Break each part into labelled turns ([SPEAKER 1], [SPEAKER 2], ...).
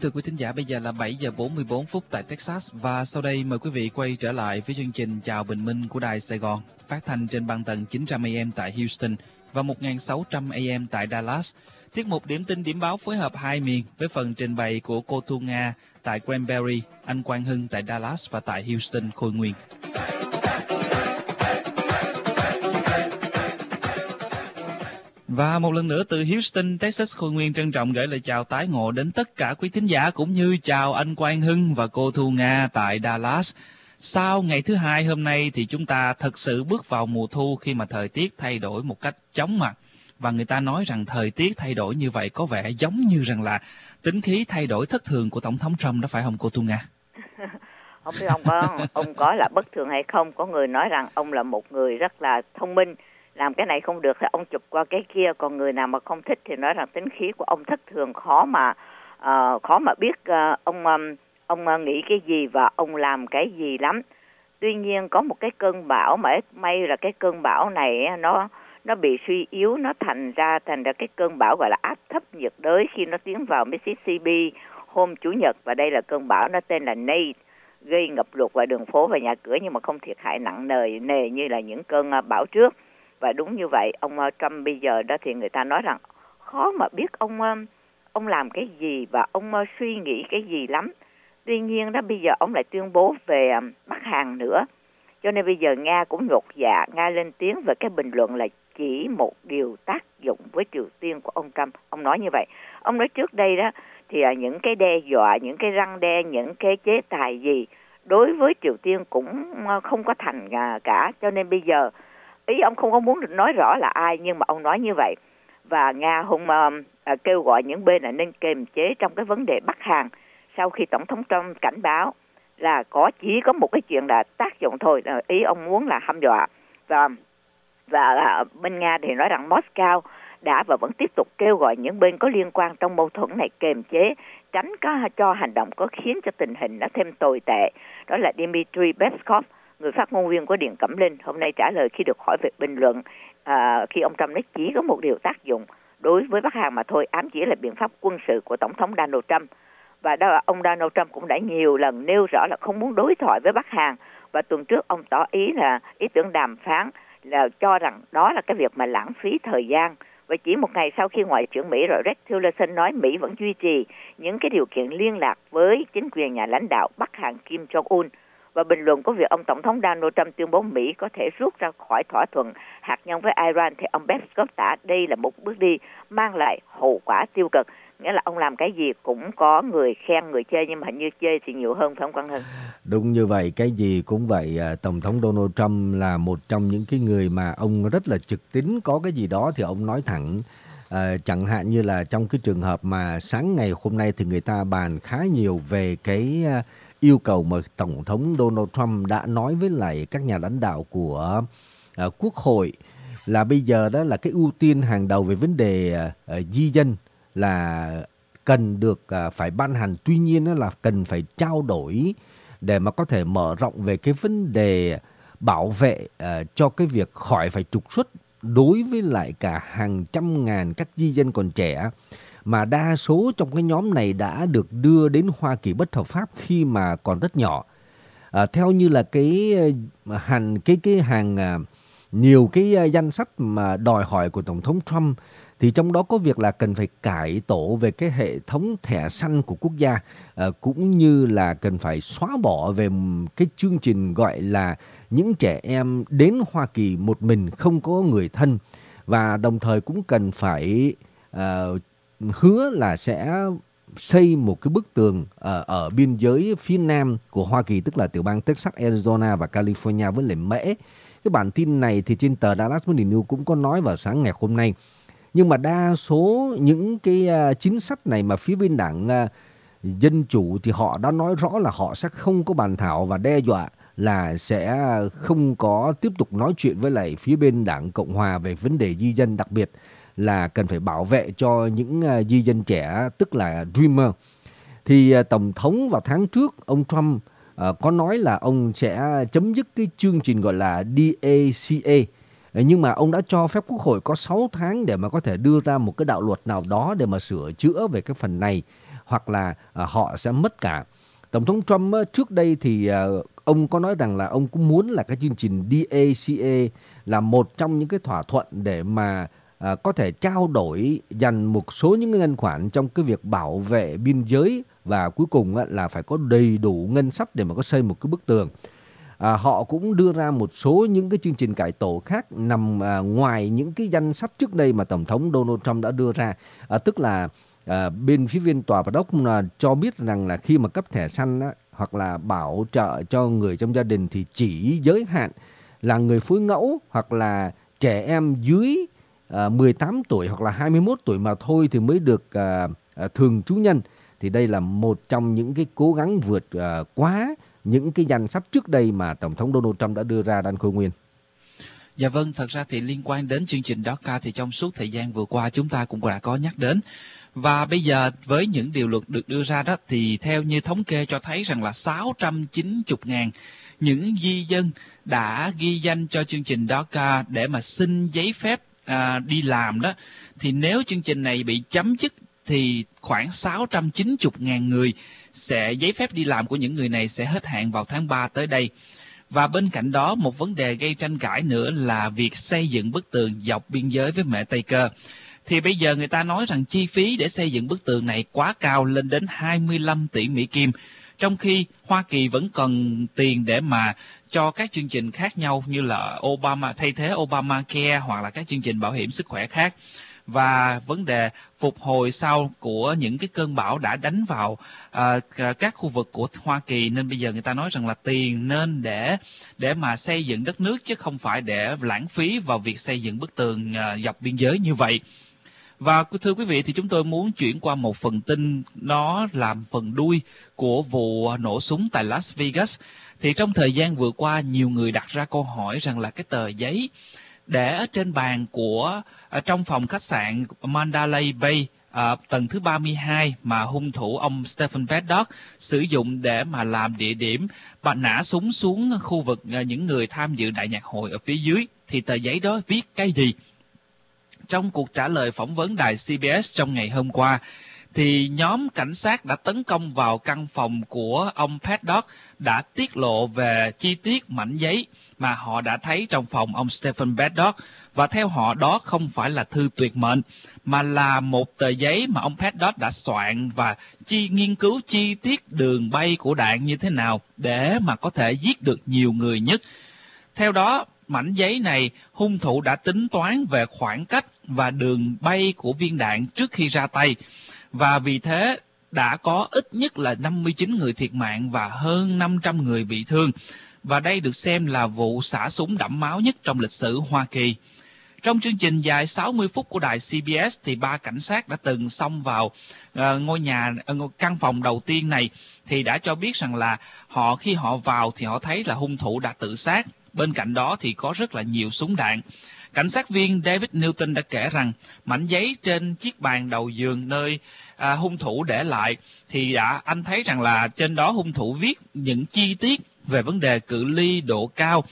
[SPEAKER 1] thưa quý thính giả, bây giờ là 7 giờ 44 phút tại Texas và sau đây mời quý vị quay trở lại với chương trình Chào Bình Minh của Đài Sài Gòn, phát thanh trên băng tần 900 AM tại Houston và 1600 AM tại Dallas. Tiết mục điểm tin điểm báo phối hợp hai miền với phần trình bày của cô Thu Nga tại Cranberry, anh Quang Hưng tại Dallas và tại Houston, Khôi Nguyên. Và một lần nữa từ Houston, Texas, Khôi Nguyên trân trọng gửi lời chào tái ngộ đến tất cả quý thính giả cũng như chào anh Quang Hưng và cô Thu Nga tại Dallas. Sau ngày thứ hai hôm nay thì chúng ta thật sự bước vào mùa thu khi mà thời tiết thay đổi một cách chóng mặt. Và người ta nói rằng thời tiết thay đổi như vậy có vẻ giống như rằng là tính khí thay đổi thất thường của Tổng thống Trump, đó phải không cô Thu Nga?
[SPEAKER 2] Không biết ông có là bất thường hay không. Có người nói rằng ông là một người rất là thông minh, làm cái này không được thì ông chụp qua cái kia. Còn người nào mà không thích thì nói rằng tính khí của ông thất thường, khó mà biết ông nghĩ cái gì và ông làm cái gì lắm. Tuy nhiên có một cái cơn bão mà may là cái cơn bão này nó bị suy yếu, nó thành ra cái cơn bão gọi là áp thấp nhiệt đới khi nó tiến vào Mississippi hôm Chủ nhật. Và đây là cơn bão nó tên là Nate, gây ngập lụt vào đường phố và nhà cửa nhưng mà không thiệt hại nặng nề như là những cơn bão trước. Và đúng như vậy, ông Trump bây giờ đó thì người ta nói rằng khó mà biết ông làm cái gì và ông suy nghĩ cái gì lắm. Tuy nhiên đó bây giờ ông lại tuyên bố về Bắc Hàn nữa. Cho nên bây giờ Nga cũng nhột dạ, Nga lên tiếng về cái bình luận là chỉ một điều tác dụng với Triều Tiên của ông Trump. Ông nói như vậy. Ông nói trước đây đó thì những cái đe dọa, những cái răn đe, những cái chế tài gì đối với Triều Tiên cũng không có thành cả. Cho nên bây giờ ý ông không có muốn được nói rõ là ai, nhưng mà ông nói như vậy. Và Nga kêu gọi những bên là nên kiềm chế trong cái vấn đề Bắc Hàn sau khi Tổng thống Trump cảnh báo là chỉ có một cái chuyện là tác dụng thôi. Ý ông muốn là hăm dọa. Và bên Nga thì nói rằng Moscow đã và vẫn tiếp tục kêu gọi những bên có liên quan trong mâu thuẫn này kiềm chế, tránh cho hành động có khiến cho tình hình nó thêm tồi tệ. Đó là Dmitry Peskov, người phát ngôn viên của Điện Cẩm Linh, hôm nay trả lời khi được hỏi về bình luận khi ông Trump nói chỉ có một điều tác dụng đối với Bắc Hàn mà thôi, ám chỉ là biện pháp quân sự của Tổng thống Donald Trump. Và đó ông Donald Trump cũng đã nhiều lần nêu rõ là không muốn đối thoại với Bắc Hàn. Và tuần trước ông tỏ ý là ý tưởng đàm phán là cho rằng đó là cái việc mà lãng phí thời gian. Và chỉ một ngày sau khi Ngoại trưởng Mỹ Rex Tillerson nói Mỹ vẫn duy trì những cái điều kiện liên lạc với chính quyền nhà lãnh đạo Bắc Hàn Kim Jong-un. Và bình luận của việc ông Tổng thống Donald Trump tuyên bố Mỹ có thể rút ra khỏi thỏa thuận hạt nhân với Iran thì ông Peskov tả đây là một bước đi mang lại hậu quả tiêu cực. Nghĩa là ông làm cái gì cũng có người khen người chê, nhưng mà hình như chê thì nhiều hơn, phải không Quang Hưng?
[SPEAKER 3] Đúng như vậy, cái gì cũng vậy. Tổng thống Donald Trump là một trong những cái người mà ông rất là trực tín, có cái gì đó thì ông nói thẳng. Chẳng hạn như là trong cái trường hợp mà sáng ngày hôm nay thì người ta bàn khá nhiều về cái yêu cầu mà Tổng thống Donald Trump đã nói với lại các nhà lãnh đạo của Quốc hội là bây giờ đó là cái ưu tiên hàng đầu về vấn đề di dân là cần được phải ban hành. Tuy nhiên đó là cần phải trao đổi để mà có thể mở rộng về cái vấn đề bảo vệ cho cái việc khỏi phải trục xuất đối với lại cả hàng trăm ngàn các di dân còn trẻ mà đa số trong cái nhóm này đã được đưa đến Hoa Kỳ bất hợp pháp khi mà còn rất nhỏ. Theo như là nhiều cái danh sách mà đòi hỏi của Tổng thống Trump thì trong đó có việc là cần phải cải tổ về cái hệ thống thẻ xanh của quốc gia, cũng như là cần phải xóa bỏ về cái chương trình gọi là những trẻ em đến Hoa Kỳ một mình không có người thân, và đồng thời cũng cần phải hứa là sẽ xây một cái bức tường ở biên giới phía nam của Hoa Kỳ, tức là tiểu bang Texas, Arizona và California với lại Mỹ. Cái bản tin này thì trên tờ Dallas Morning News cũng có nói vào sáng ngày hôm nay. Nhưng mà đa số những cái chính sách này mà phía bên đảng Dân Chủ thì họ đã nói rõ là họ sẽ không có bàn thảo và đe dọa là sẽ không có tiếp tục nói chuyện với lại phía bên đảng Cộng Hòa về vấn đề di dân, đặc biệt là cần phải bảo vệ cho những di dân trẻ, tức là Dreamer. Thì Tổng thống vào tháng trước, ông Trump có nói là ông sẽ chấm dứt cái chương trình gọi là DACA. Nhưng mà ông đã cho phép Quốc hội có 6 tháng để mà có thể đưa ra một cái đạo luật nào đó để mà sửa chữa về cái phần này. hoặc là họ sẽ mất cả. Tổng thống Trump trước đây thì ông có nói rằng là ông cũng muốn là cái chương trình DACA là một trong những cái thỏa thuận để mà có thể trao đổi dành một số những cái ngân khoản trong cái việc bảo vệ biên giới, và cuối cùng là phải có đầy đủ ngân sách để mà có xây một cái bức tường. Họ cũng đưa ra một số những cái chương trình cải tổ khác nằm ngoài những cái danh sách trước đây mà Tổng thống Donald Trump đã đưa ra. Tức là bên phía viên tòa bạch ốc cho biết rằng là khi mà cấp thẻ xanh hoặc là bảo trợ cho người trong gia đình thì chỉ giới hạn là người phối ngẫu hoặc là trẻ em dưới 18 tuổi hoặc là 21 tuổi mà thôi thì mới được thường trú nhân. Thì đây là một trong những cái cố gắng vượt quá những cái danh sách trước đây mà Tổng thống Donald Trump đã đưa ra, Đan Khôi Nguyên.
[SPEAKER 1] Dạ vâng, thật ra thì liên quan đến chương trình DACA thì trong suốt thời gian vừa qua chúng ta cũng đã có nhắc đến. Và bây giờ với những điều luật được đưa ra đó thì theo như thống kê cho thấy rằng là 690.000 những di dân đã ghi danh cho chương trình DACA để mà xin giấy phép đi làm đó. Thì nếu chương trình này bị chấm dứt thì khoảng 690.000 người giấy phép đi làm của những người này sẽ hết hạn vào tháng 3 tới đây. Và bên cạnh đó, một vấn đề gây tranh cãi nữa là việc xây dựng bức tường dọc biên giới với mẹ Tây Cơ. Thì bây giờ người ta nói rằng chi phí để xây dựng bức tường này quá cao, lên đến 25 tỷ Mỹ Kim, trong khi Hoa Kỳ vẫn cần tiền để mà cho các chương trình khác nhau như là thay thế Obamacare hoặc là các chương trình bảo hiểm sức khỏe khác. Và vấn đề phục hồi sau của những cái cơn bão đã đánh vào các khu vực của Hoa Kỳ, nên bây giờ người ta nói rằng là tiền nên để mà xây dựng đất nước chứ không phải để lãng phí vào việc xây dựng bức tường dọc biên giới như vậy. Và thưa quý vị, thì chúng tôi muốn chuyển qua một phần tin nó làm phần đuôi của vụ nổ súng tại Las Vegas. Thì trong thời gian vừa qua, nhiều người đặt ra câu hỏi rằng là cái tờ giấy để ở trên bàn của trong phòng khách sạn Mandalay Bay tầng thứ 32 mà hung thủ ông Stephen Paddock sử dụng để mà làm địa điểm và nã súng xuống khu vực những người tham dự đại nhạc hội ở phía dưới, thì tờ giấy đó viết cái gì? Trong cuộc trả lời phỏng vấn đài CBS trong ngày hôm qua, thì nhóm cảnh sát đã tấn công vào căn phòng của ông Paddock đã tiết lộ về chi tiết mảnh giấy mà họ đã thấy trong phòng ông Stephen Paddock. Và theo họ, đó không phải là thư tuyệt mệnh, mà là một tờ giấy mà ông Paddock đã soạn và nghiên cứu chi tiết đường bay của đạn như thế nào để mà có thể giết được nhiều người nhất. Theo đó, mảnh giấy này, hung thủ đã tính toán về khoảng cách và đường bay của viên đạn trước khi ra tay. Và vì thế đã có ít nhất là 59 người thiệt mạng và hơn 500 người bị thương. Và đây được xem là vụ xả súng đẫm máu nhất trong lịch sử Hoa Kỳ. Trong chương trình dài 60 phút của đài CBS thì 3 cảnh sát đã từng xông vào căn phòng đầu tiên này thì đã cho biết rằng là khi họ vào thì họ thấy là hung thủ đã tự sát. Bên cạnh đó thì có rất là nhiều súng đạn. Cảnh sát viên David Newton đã kể rằng mảnh giấy trên chiếc bàn đầu giường nơi hung thủ để lại thì anh thấy rằng là trên đó hung thủ viết những chi tiết về vấn đề cự ly, độ cao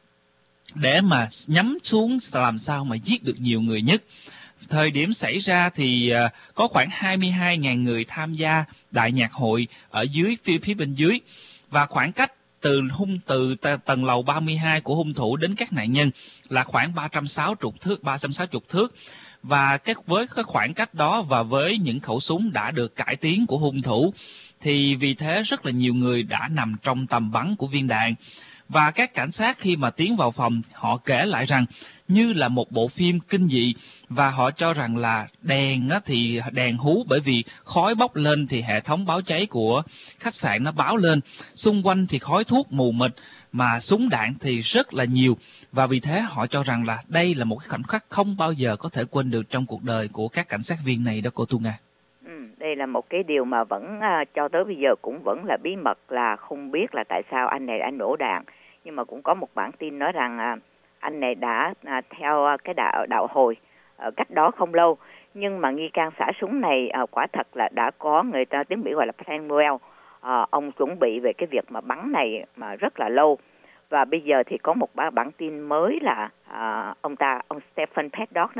[SPEAKER 1] để mà nhắm xuống làm sao mà giết được nhiều người nhất. Thời điểm xảy ra thì có khoảng 22.000 người tham gia đại nhạc hội ở dưới phía bên dưới, và khoảng cách từ tầng lầu 32 của hung thủ đến các nạn nhân là khoảng 360 thước. Và với cái khoảng cách đó và với những khẩu súng đã được cải tiến của hung thủ thì vì thế rất là nhiều người đã nằm trong tầm bắn của viên đạn. Và các cảnh sát khi mà tiến vào phòng, họ kể lại rằng như là một bộ phim kinh dị, và họ cho rằng là đèn hú bởi vì khói bốc lên thì hệ thống báo cháy của khách sạn nó báo lên. Xung quanh thì khói thuốc mù mịt mà súng đạn thì rất là nhiều, và vì thế họ cho rằng là đây là một cái khoảnh khắc không bao giờ có thể quên được trong cuộc đời của các cảnh sát viên này đó cô Thu Nga.
[SPEAKER 2] Đây là một cái điều mà vẫn cho tới bây giờ cũng vẫn là bí mật, là không biết là tại sao anh này đã nổ đạn. Nhưng mà cũng có một bản tin nói rằng anh này đã theo cái đạo hồi cách đó không lâu. Nhưng mà nghi can xả súng này quả thật là đã có người ta tiếng Mỹ gọi là Samuel. Ông chuẩn bị về cái việc mà bắn này mà rất là lâu. Và bây giờ thì có một bản tin mới là ông Stephen Paddock đó, khi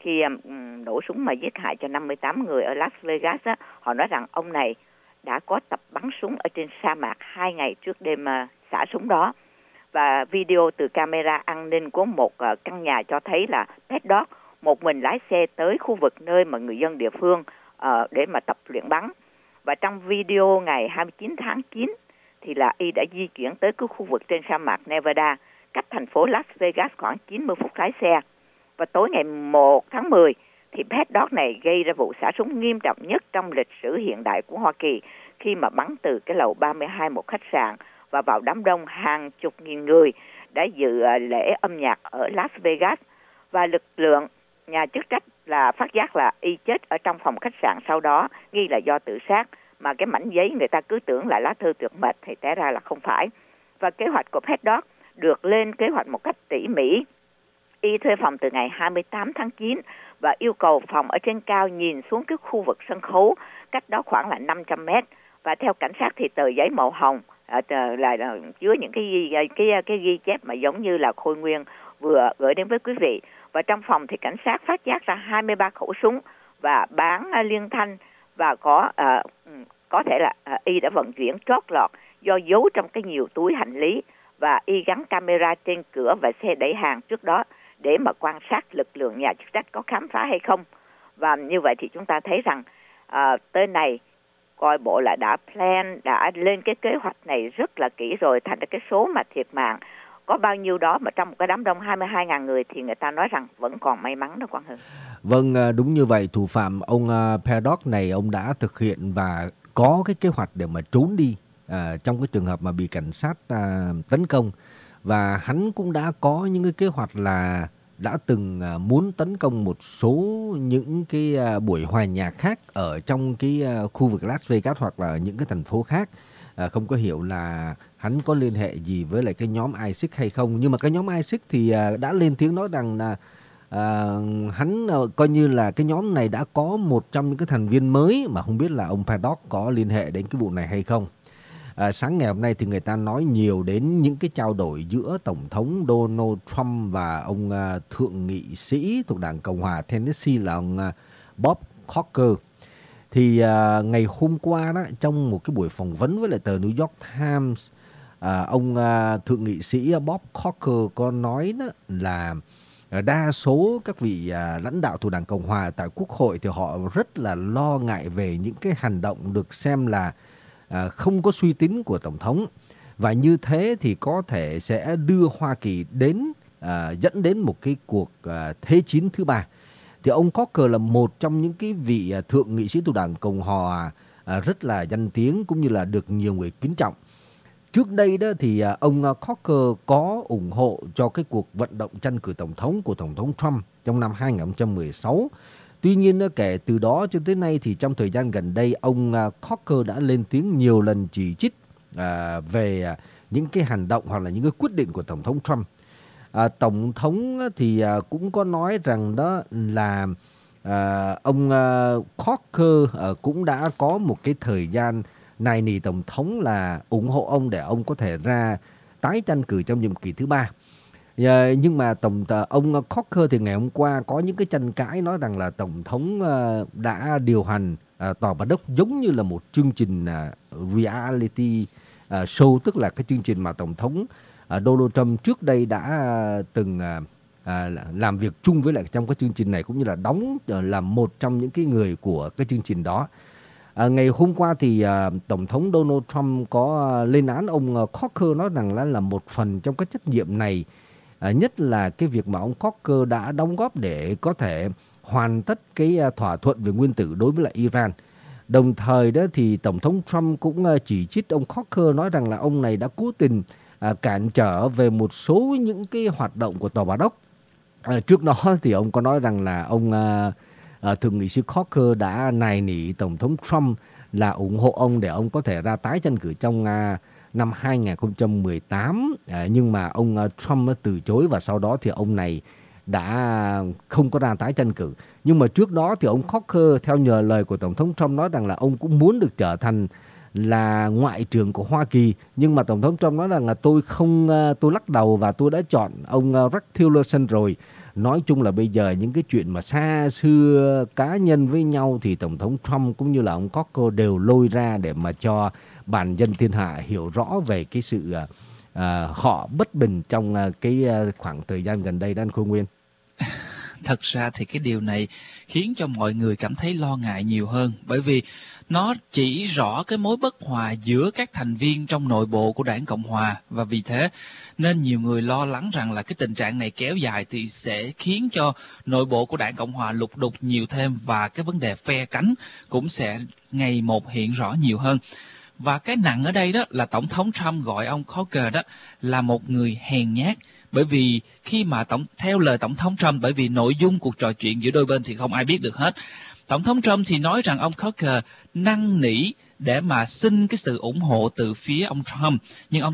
[SPEAKER 2] khi nổ súng mà giết hại cho 58 người ở Las Vegas á, họ nói rằng ông này đã có tập bắn súng ở trên sa mạc 2 ngày trước đêm xả súng đó. Và video từ camera an ninh của một căn nhà cho thấy là Paddock một mình lái xe tới khu vực nơi mà người dân địa phương để mà tập luyện bắn. Và trong video ngày 29 tháng 9 thì là y đã di chuyển tới cái khu vực trên sa mạc Nevada, cách thành phố Las Vegas khoảng 90 phút lái xe. Và tối ngày 1 tháng 10 thì Paddock này gây ra vụ xả súng nghiêm trọng nhất trong lịch sử hiện đại của Hoa Kỳ khi mà bắn từ cái lầu 32 một khách sạn và vào đám đông hàng chục nghìn người đã dự lễ âm nhạc ở Las Vegas. Và lực lượng nhà chức trách là phát giác là y chết ở trong phòng khách sạn sau đó, nghi là do tự sát, mà cái mảnh giấy người ta cứ tưởng là lá thư tuyệt mật thì té ra là không phải. Và kế hoạch của Paddock được lên kế hoạch một cách tỉ mỉ. Y thuê phòng từ ngày 28 tháng 9 và yêu cầu phòng ở trên cao nhìn xuống cái khu vực sân khấu, cách đó khoảng là 500 mét. Và theo cảnh sát thì tờ giấy màu hồng là chứa những cái ghi chép mà giống như là Khôi Nguyên vừa gửi đến với quý vị. Và trong phòng thì cảnh sát phát giác ra 23 khẩu súng và bán liên thanh, và có thể là y đã vận chuyển trót lọt do giấu trong cái nhiều túi hành lý, và y gắn camera trên cửa và xe đẩy hàng trước đó để mà quan sát lực lượng nhà chức trách có khám phá hay không. Và như vậy thì chúng ta thấy rằng tới này coi bộ là đã lên cái kế hoạch này rất là kỹ rồi, thành ra cái số mà thiệt mạng có bao nhiêu đó mà trong một cái đám đông 22.000 người thì người ta nói rằng vẫn còn may mắn đó Quang Hưng.
[SPEAKER 3] Vâng, đúng như vậy. Thủ phạm ông Paddock này, ông đã thực hiện và có cái kế hoạch để mà trốn đi trong cái trường hợp mà bị cảnh sát tấn công. Và hắn cũng đã có những cái kế hoạch là đã từng muốn tấn công một số những cái buổi hòa nhạc khác ở trong cái khu vực Las Vegas hoặc là những cái thành phố khác. Không có hiểu là hắn có liên hệ gì với lại cái nhóm ISIS hay không. Nhưng mà cái nhóm ISIS thì đã lên tiếng nói rằng là hắn coi như là cái nhóm này đã có một trong những cái thành viên mới, mà không biết là ông Paddock có liên hệ đến cái vụ này hay không. Sáng ngày hôm nay thì người ta nói nhiều đến những cái trao đổi giữa Tổng thống Donald Trump và ông thượng nghị sĩ thuộc Đảng Cộng hòa Tennessee là ông Bob Corker. Thì ngày hôm qua đó, trong một cái buổi phỏng vấn với lại tờ New York Times, ông thượng nghị sĩ Bob Corker có nói đó là đa số các vị lãnh đạo thuộc Đảng Cộng hòa tại Quốc hội thì họ rất là lo ngại về những cái hành động được xem là không có suy tín của Tổng thống. Và như thế thì có thể sẽ đưa Hoa Kỳ dẫn đến một cái cuộc thế chiến thứ ba. Thì ông Corker là một trong những cái vị thượng nghị sĩ thuộc Đảng Cộng hòa rất là danh tiếng cũng như là được nhiều người kính trọng. Trước đây đó thì ông Corker có ủng hộ cho cái cuộc vận động tranh cử Tổng thống của Tổng thống Trump trong năm 2016. Tuy nhiên kể từ đó cho tới nay thì trong thời gian gần đây, ông Corker đã lên tiếng nhiều lần chỉ trích về những cái hành động hoặc là những cái quyết định của Tổng thống Trump. Tổng thống thì cũng có nói rằng đó là ông Corker cũng đã có một cái thời gian nài nỉ Tổng thống là ủng hộ ông để ông có thể ra tái tranh cử trong nhiệm kỳ thứ ba. Nhưng mà ông Corker thì ngày hôm qua có những cái tranh cãi nói rằng là Tổng thống đã điều hành Tòa Bạch Ốc giống như là một chương trình reality show, tức là cái chương trình mà Tổng thống Donald Trump trước đây đã từng làm việc chung với lại trong cái chương trình này, cũng như là đóng làm một trong những cái người của cái chương trình đó. Ngày hôm qua thì Tổng thống Donald Trump có lên án ông Corker, nói rằng là một phần trong cái trách nhiệm này, nhất là cái việc mà ông Corker đã đóng góp để có thể hoàn tất cái thỏa thuận về nguyên tử đối với lại Iran. Đồng thời đó thì Tổng thống Trump cũng chỉ trích ông Corker, nói rằng là ông này đã cố tình cản trở về một số những cái hoạt động của Tòa Bạch Ốc. Trước đó thì ông có nói rằng là ông thượng nghị sĩ Corker đã nài nỉ Tổng thống Trump là ủng hộ ông để ông có thể ra tái tranh cử trong năm 2018. Nhưng mà ông Trump từ chối và sau đó thì ông này đã không có ra tái tranh cử. Nhưng mà trước đó thì ông Corker theo nhờ lời của Tổng thống Trump nói rằng là ông cũng muốn được trở thành là ngoại trưởng của Hoa Kỳ, nhưng mà Tổng thống Trump nói rằng là tôi lắc đầu và tôi đã chọn ông Rex Tillerson rồi. Nói chung là bây giờ những cái chuyện mà xa xưa cá nhân với nhau thì Tổng thống Trump cũng như là ông Coker đều lôi ra để mà cho bản dân thiên hạ hiểu rõ về cái sự họ bất bình trong cái khoảng thời gian gần đây đó anh Khôi Nguyên.
[SPEAKER 1] Thật ra thì cái điều này khiến cho mọi người cảm thấy lo ngại nhiều hơn, bởi vì nó chỉ rõ cái mối bất hòa giữa các thành viên trong nội bộ của đảng Cộng Hòa, và vì thế nên nhiều người lo lắng rằng là cái tình trạng này kéo dài thì sẽ khiến cho nội bộ của đảng Cộng Hòa lục đục nhiều thêm, và cái vấn đề phe cánh cũng sẽ ngày một hiện rõ nhiều hơn. Và cái nặng ở đây đó là Tổng thống Trump gọi ông Coker đó là một người hèn nhát, bởi vì khi mà theo lời Tổng thống Trump, bởi vì nội dung cuộc trò chuyện giữa đôi bên thì không ai biết được hết. Tổng thống Trump thì nói rằng ông Coker năn nỉ để mà xin cái sự ủng hộ từ phía ông Trump, nhưng ông